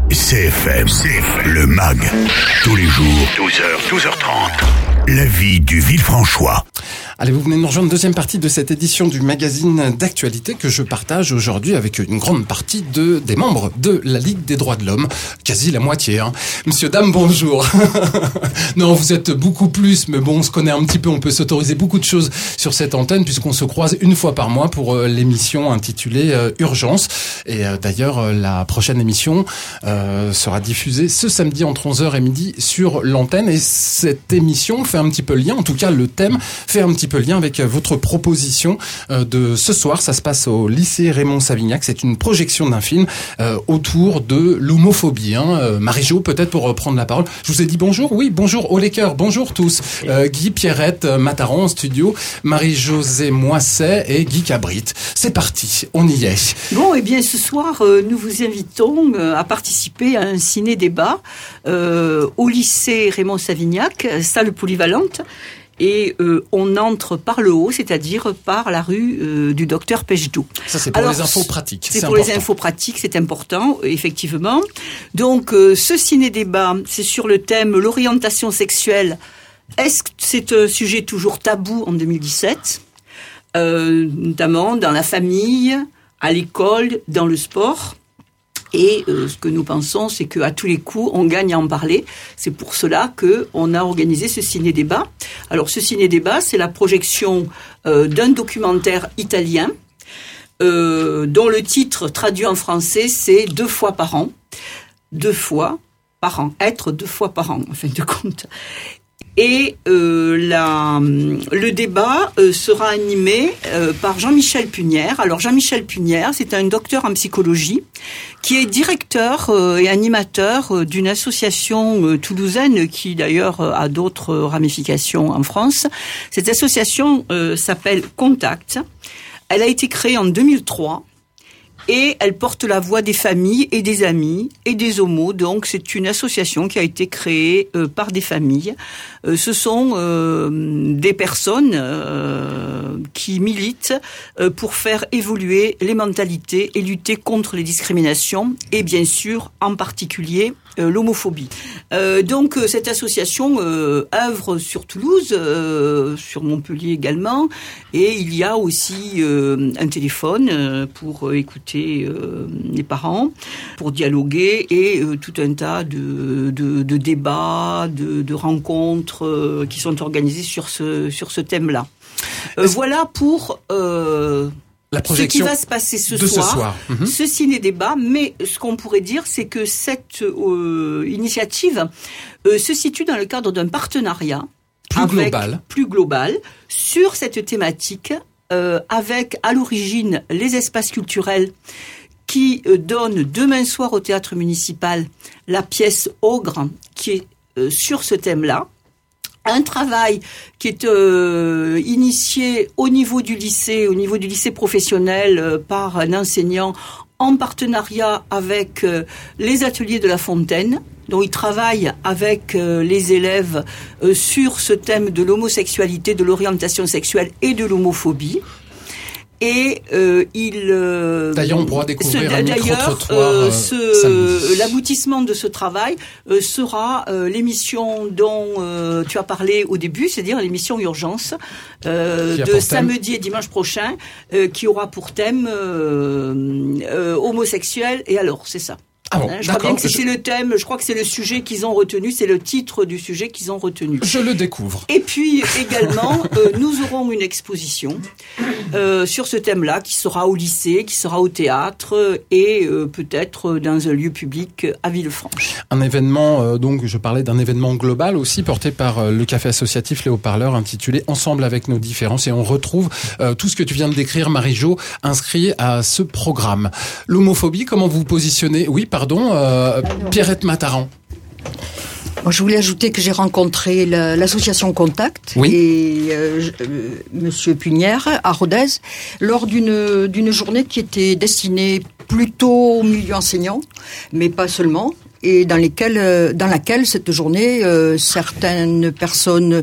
CFM, le MAG, tous les jours, 12h, 12h30, la vie du Villefranchois. Allez, vous venez de nous rejoindre, deuxième partie de cette édition du magazine d'actualité que je partage aujourd'hui avec une grande partie des membres de la Ligue des droits de l'homme, quasi la moitié. Monsieur, dame, bonjour. Non, vous êtes beaucoup plus, mais bon, on se connaît un petit peu, on peut s'autoriser beaucoup de choses sur cette antenne puisqu'on se croise une fois par mois pour l'émission intitulée Urgence. Et d'ailleurs, la prochaine émission sera diffusée ce samedi entre 11h et midi sur l'antenne. Et cette émission fait un petit peu lien, en tout cas le thème fait un petit peu lien avec votre proposition de ce soir. Ça se passe au lycée Raymond Savignac. C'est une projection d'un film autour de l'homophobie. Marie-Jo, peut-être pour reprendre la parole. Je vous ai dit bonjour. Oui, bonjour au Laker. Bonjour tous. Guy, Pierrette, Mataron en studio, Marie-Josée Moisset et Guy Cabrit. C'est parti, on y est. Bon, eh bien ce soir, nous vous invitons à participer à un ciné-débat au lycée Raymond Savignac, salle polyvalente. Et on entre par le haut, c'est-à-dire par la rue du docteur Pechdou. Ça, c'est pour les infos pratiques. C'est pour les infos pratiques, c'est important, effectivement. Donc, ce ciné-débat, c'est sur le thème l'orientation sexuelle. Est-ce que c'est un sujet toujours tabou en 2017 notamment dans la famille, à l'école, dans le sport. Et ce que nous pensons, c'est qu'à tous les coups, on gagne à en parler. C'est pour cela qu'on a organisé ce ciné-débat. Alors, ce ciné-débat, c'est la projection d'un documentaire italien dont le titre traduit en français, c'est 2 fois par an. 2 fois par an. Être 2 fois par an, en fin de compte. Et le débat sera animé par Jean-Michel Punière. Alors Jean-Michel Punière, c'est un docteur en psychologie qui est directeur et animateur d'une association toulousaine qui d'ailleurs a d'autres ramifications en France. Cette association s'appelle Contact. Elle a été créée en 2003. Et elle porte la voix des familles et des amis et des homos. Donc, c'est une association qui a été créée par des familles. Ce sont des personnes qui militent pour faire évoluer les mentalités et lutter contre les discriminations et bien sûr, en particulier, l'homophobie. Donc, cette association œuvre sur Toulouse, sur Montpellier également. Et il y a aussi un téléphone pour écouter les parents, pour dialoguer et tout un tas de débats, de rencontres qui sont organisées sur ce thème-là. Voilà pour la projection ce qui va se passer ce soir. Ce ciné-débat, mais ce qu'on pourrait dire, c'est que cette initiative se situe dans le cadre d'un partenariat plus global sur cette thématique avec à l'origine les espaces culturels qui donnent demain soir au théâtre municipal la pièce Ogre qui est sur ce thème-là. Un travail qui est initié au niveau du lycée professionnel par un enseignant en partenariat avec les ateliers de La Fontaine. Donc, il travaille avec les élèves sur ce thème de l'homosexualité, de l'orientation sexuelle et de l'homophobie. Et d'ailleurs, on pourra découvrir un micro-trottoir samedi. L'aboutissement de ce travail sera l'émission dont tu as parlé au début, c'est-à-dire l'émission Urgence de samedi et dimanche prochain, qui aura pour thème homosexuel. Et alors, c'est ça. Ah bon, je crois bien que c'est le thème, je crois que c'est le sujet qu'ils ont retenu, c'est le titre du sujet qu'ils ont retenu. Je le découvre. Et puis également, nous aurons une exposition sur ce thème-là qui sera au lycée, qui sera au théâtre et peut-être dans un lieu public à Villefranche. Un événement, donc je parlais d'un événement global aussi porté par le café associatif Les Haut-Parleurs intitulé Ensemble avec nos différences et on retrouve tout ce que tu viens de décrire Marie-Jo inscrit à ce programme. L'homophobie, comment vous positionnez? Oui, pardon, Pierrette Mataran. Moi, je voulais ajouter que j'ai rencontré l'association Contact et Monsieur Punière à Rodez lors d'une journée qui était destinée plutôt au milieu enseignant, mais pas seulement. Et dans laquelle cette journée, certaines personnes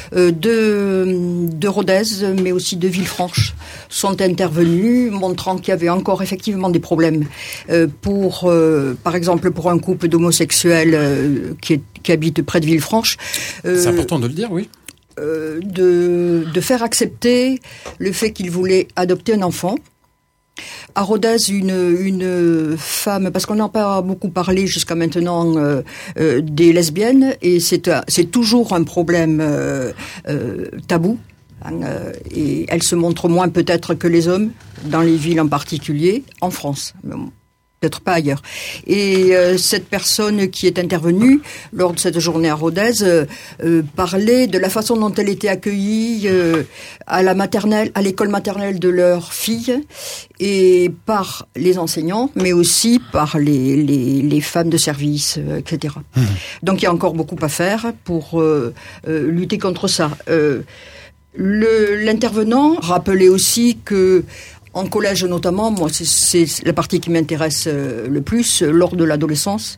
de Rodez, mais aussi de Villefranche, sont intervenues, montrant qu'il y avait encore effectivement des problèmes par exemple, pour un couple d'homosexuels qui habite près de Villefranche. C'est important de le dire, oui. De faire accepter le fait qu'ils voulaient adopter un enfant. À Rodez, une femme, parce qu'on n'a pas beaucoup parlé jusqu'à maintenant des lesbiennes, et c'est toujours un problème tabou. Et elles se montrent moins peut-être que les hommes, dans les villes en particulier, en France. Peut-être pas ailleurs. Et cette personne qui est intervenue lors de cette journée à Rodez parlait de la façon dont elle était accueillie à l'école maternelle de leur fille, et par les enseignants, mais aussi par les femmes de service, etc. Donc il y a encore beaucoup à faire pour lutter contre ça. L'intervenant rappelait aussi que en collège notamment, moi c'est la partie qui m'intéresse le plus, lors de l'adolescence.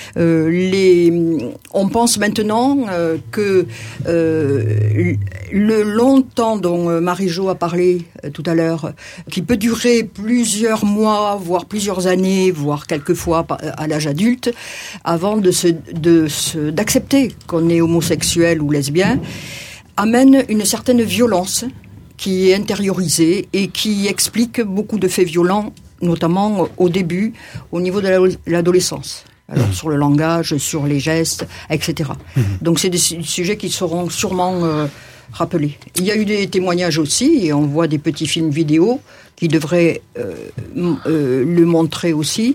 On pense maintenant que le long temps dont Marie-Jo a parlé tout à l'heure, qui peut durer plusieurs mois, voire plusieurs années, voire quelquefois à l'âge adulte, avant d'accepter qu'on est homosexuel ou lesbien, amène une certaine violence qui est intériorisée et qui explique beaucoup de faits violents, notamment au début, au niveau de l'adolescence. Alors, sur le langage, sur les gestes, etc. Donc, c'est des sujets qui seront sûrement rappelés. Il y a eu des témoignages aussi, et on voit des petits films vidéo qui devraient le montrer aussi,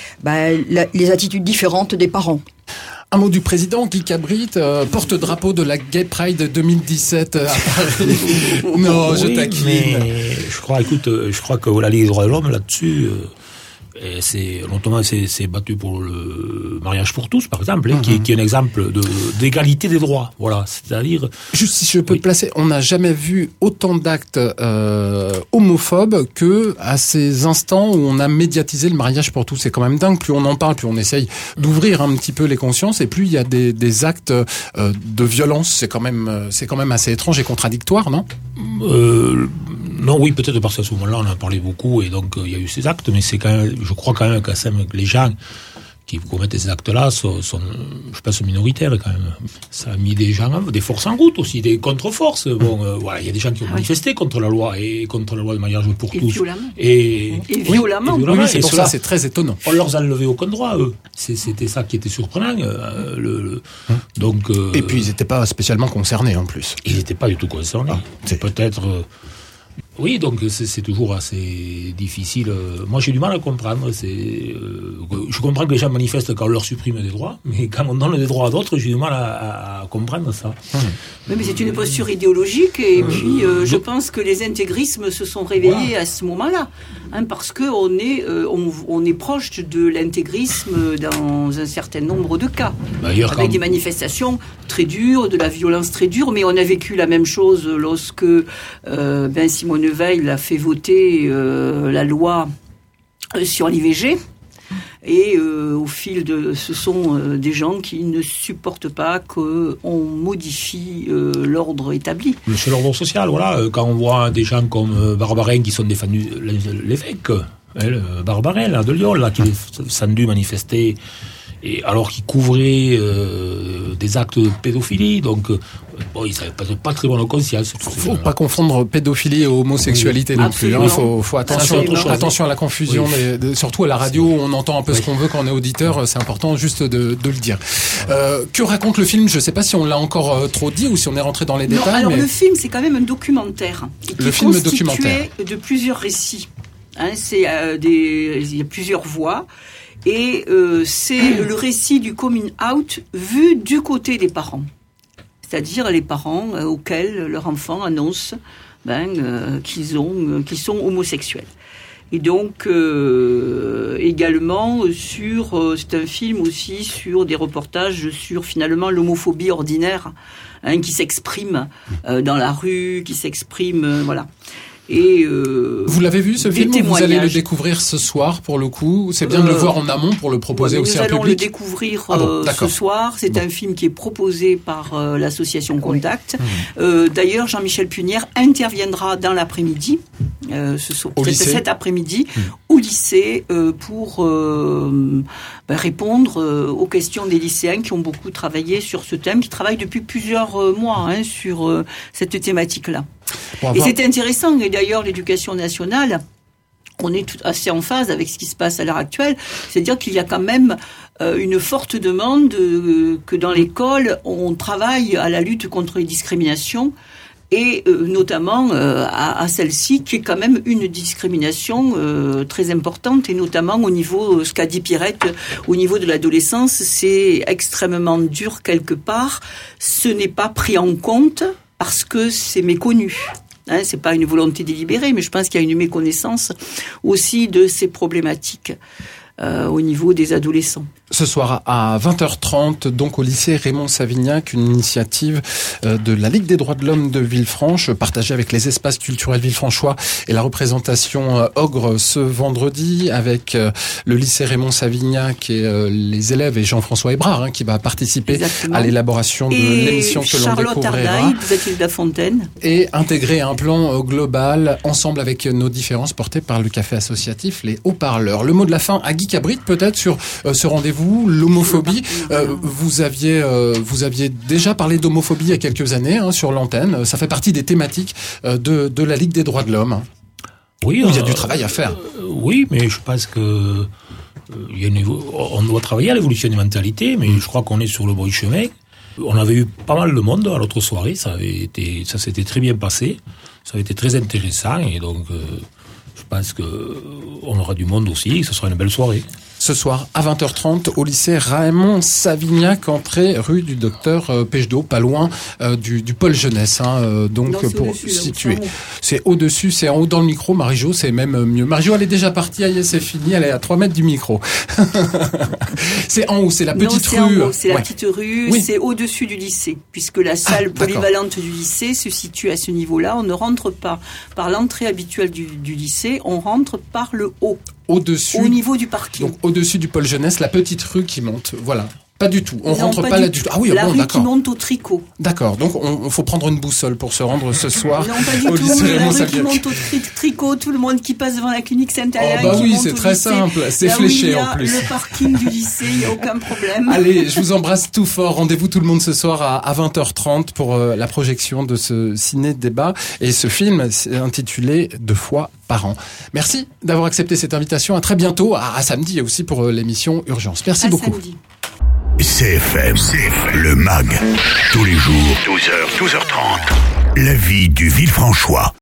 les attitudes différentes des parents. Un mot du président, Guy Cabrit, porte-drapeau de la Gay Pride 2017 à Paris. Non, oui, je taquine. Mais je crois que la Ligue des droits de l'homme, là-dessus, longtemps c'est battu pour le mariage pour tous, par exemple, qui est un exemple d'égalité des droits. Voilà, c'est-à-dire. Juste si je peux placer, on n'a jamais vu autant d'actes homophobes que à ces instants où on a médiatisé le mariage pour tous. C'est quand même dingue. Plus on en parle, plus on essaye d'ouvrir un petit peu les consciences, et plus il y a des actes de violence. C'est quand même assez étrange et contradictoire, non? Non, oui, peut-être parce qu'à ce moment-là, on en a parlé beaucoup, et donc il y a eu ces actes, mais c'est quand même, je crois quand même que les gens qui commettent ces actes-là sont, je pense, minoritaires quand même. Ça a mis des gens, des forces en route aussi, des contre-forces. Bon, voilà, il y a des gens qui ont manifesté contre la loi de mariage pour tous. Violemment. Et violemment. Oui, c'est pour ça, c'est très étonnant. On leur a enlevé aucun droit, eux. C'était ça qui était surprenant. Donc. Et puis ils n'étaient pas spécialement concernés en plus. Ils n'étaient pas du tout concernés. C'est peut-être. Oui, donc c'est toujours assez difficile. Moi, j'ai du mal à comprendre. Je comprends que les gens manifestent quand on leur supprime des droits, mais quand on donne des droits à d'autres, j'ai du mal à comprendre ça. Oui, mais c'est une posture idéologique, et puis je pense que les intégrismes se sont réveillés à ce moment-là, parce que on est proche de l'intégrisme dans un certain nombre de cas, avec des manifestations très dures, de la violence très dure, mais on a vécu la même chose lorsque Simone Veil a fait voter la loi sur l'IVG, et au fil ce sont des gens qui ne supportent pas qu'on modifie l'ordre établi. C'est l'ordre social, voilà. Quand on voit des gens comme Barbarin qui sont défendus, l'évêque, Barbarin là, de Lyon, là, qui est descendu manifester, et alors qu'il couvrait des actes de pédophilie, donc ils n'avaient pas très bonne conscience. Faut pas confondre pédophilie et homosexualité non plus. Il faut attention à la confusion, surtout à la radio où on entend un peu ce qu'on veut quand on est auditeur. C'est important juste de le dire. Que raconte le film? Je ne sais pas si on l'a encore trop dit ou si on est rentré dans les détails. Alors le film, c'est quand même un documentaire. Le film documentaire de plusieurs récits. Il y a plusieurs voix. Et c'est le récit du coming out vu du côté des parents. C'est-à-dire les parents auxquels leur enfant annonce qu'ils sont homosexuels. Et donc également c'est un film aussi sur des reportages sur finalement l'homophobie ordinaire qui s'exprime dans la rue, qui s'exprime voilà. et vous l'avez vu ce film? Vous allez le découvrir ce soir pour le coup. C'est bien de le voir en amont pour le proposer aussi à public. Nous allons le découvrir ce soir. C'est un film qui est proposé par l'association Contact. D'ailleurs, Jean-Michel Punière interviendra dans l'après-midi, cet après-midi, au lycée pour répondre aux questions des lycéens qui ont beaucoup travaillé sur ce thème, qui travaillent depuis plusieurs mois sur cette thématique-là. Et c'est intéressant, et d'ailleurs l'éducation nationale, on est assez en phase avec ce qui se passe à l'heure actuelle, c'est-à-dire qu'il y a quand même une forte demande que dans l'école, on travaille à la lutte contre les discriminations, et notamment à celle-ci, qui est quand même une discrimination très importante, et notamment au niveau, ce qu'a dit Pierrette, au niveau de l'adolescence, c'est extrêmement dur quelque part, ce n'est pas pris en compte, parce que c'est méconnu. C'est pas une volonté délibérée, mais je pense qu'il y a une méconnaissance aussi de ces problématiques au niveau des adolescents. Ce soir à 20h30, donc au lycée Raymond Savignac, une initiative de la Ligue des droits de l'homme de Villefranche, partagée avec les espaces culturels villefranchois et la représentation Ogre ce vendredi, avec le lycée Raymond Savignac et les élèves et Jean-François Hébrard qui va participer Exactement. À l'élaboration de l'émission que l'on découvrira. Charlotte Ardaille, de la Fontaine. Et intégrer un plan global ensemble avec nos différences portées par le café associatif Les Haut-Parleurs. Le mot de la fin à Guy Cabrit peut-être sur ce rendez-vous. L'homophobie, vous aviez déjà parlé d'homophobie il y a quelques années sur l'antenne. Ça fait partie des thématiques de la Ligue des droits de l'homme. Oui, il y a du travail à faire. Oui, mais je pense que on doit travailler à l'évolution des mentalités, mais je crois qu'on est sur le bon chemin. On avait eu pas mal de monde à l'autre soirée, ça s'était très bien passé, ça avait été très intéressant, et donc je pense que on aura du monde aussi, et ce sera une belle soirée. Ce soir, à 20h30, au lycée Raymond Savignac, entrée rue du Docteur Pechdeau, pas loin du pôle jeunesse, donc pour situer. C'est au-dessus, c'est en haut dans le micro, Marie-Jo, c'est même mieux. Marie-Jo, elle est déjà partie, c'est fini, elle est à 3 mètres du micro. C'est en haut, c'est la petite rue. En haut, c'est la petite rue, oui. C'est au-dessus du lycée, puisque la salle polyvalente du lycée se situe à ce niveau-là. On ne rentre pas par l'entrée habituelle du lycée, on rentre par le haut. Au-dessus. Au niveau du parking. Donc, au-dessus du pôle jeunesse, la petite rue qui monte. Voilà. Pas du tout. On rentre pas là du tout. Ah oui, la bon, rue d'accord. qui monte au tricot. D'accord. Donc, on faut prendre une boussole pour se rendre ce soir. Non, pas du tout. La rue qui monte au tricot, tout le monde qui passe devant la clinique Saint-Alain. Oh, bah oui, c'est très simple. C'est fléché en plus. Le parking du lycée, il n'y a aucun problème. Allez, je vous embrasse tout fort. Rendez-vous tout le monde ce soir à 20h30 pour la projection de ce ciné-débat. Et ce film, c'est intitulé 2 fois par an. Merci d'avoir accepté cette invitation. À très bientôt. À samedi aussi pour l'émission Urgence. Merci beaucoup. Samedi. CFM, le MAG. Tous les jours, 12h, 12h30. La vie du Villefranchois.